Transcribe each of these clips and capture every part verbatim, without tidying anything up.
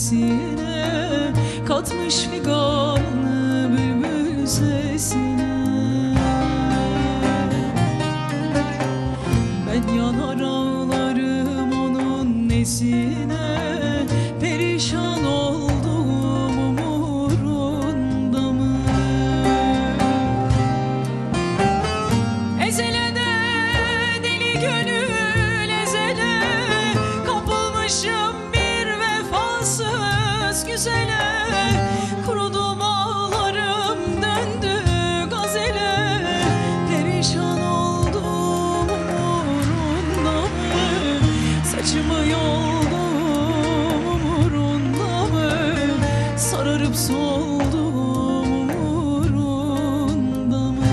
nesine, katmış figanı bülbül sesine. Ben yanar ağlarım onun nesine, perişan oldum umurunda mı? Ezelede deli gönül ezele, kapılmışım bir vefasız güzele. Kurudum ağlarım döndü gazele, perişan oldum umurunda mı? Saçımı yoldum umurunda mı? Sararıp soldum umurunda mı?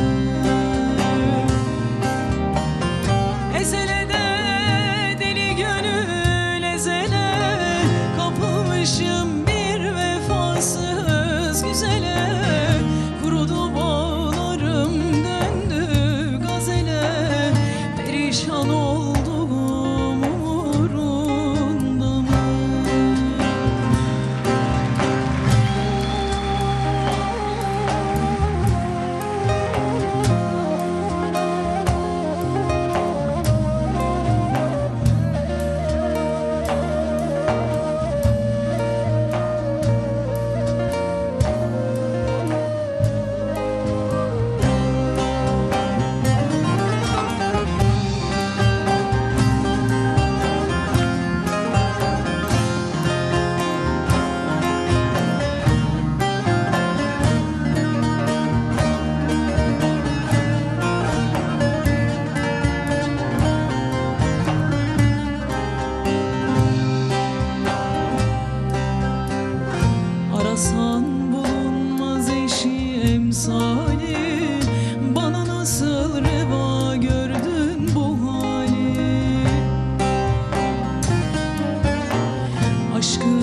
Ezelede deli gönül ezele, kapılmışım bir vefasız güzele. Kurudu bağlarım döndü gazele, perişan oldum umurunda mı? Arasan bulunmaz eşi emsali, bana nasıl reva gördün bu hali? Aşkı